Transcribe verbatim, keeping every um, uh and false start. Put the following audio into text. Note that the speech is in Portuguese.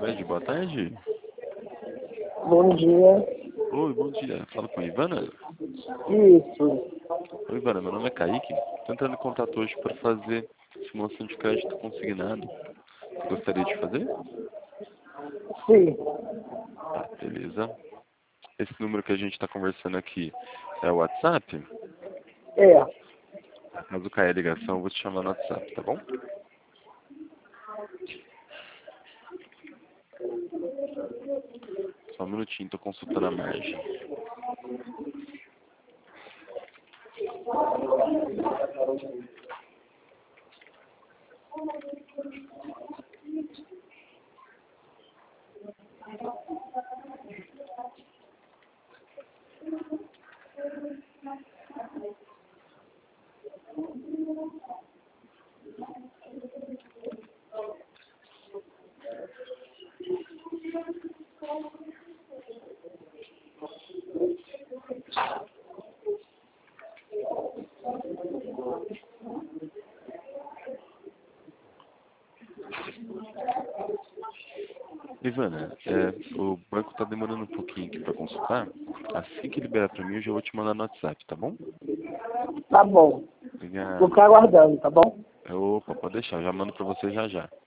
Cicred, boa tarde. Bom dia. Oi, bom dia. Fala com a Ivana? Isso. Oi, Ivana, meu nome é Kaique. Estou entrando em contato hoje para fazer simulação de crédito consignado. Você gostaria de fazer? Sim. Tá, beleza. Esse número que a gente está conversando aqui é o WhatsApp? É. Caso caia a ligação, eu vou te chamar no WhatsApp, tá bom? Só um minutinho, tô consultando a margem. Ivana, é, o banco está demorando um pouquinho aqui para consultar. Assim que liberar para mim, eu já vou te mandar no WhatsApp, tá bom? Tá bom. Vou Obrigado. ficar aguardando, tá bom? Opa, pode deixar, já mando para você já já.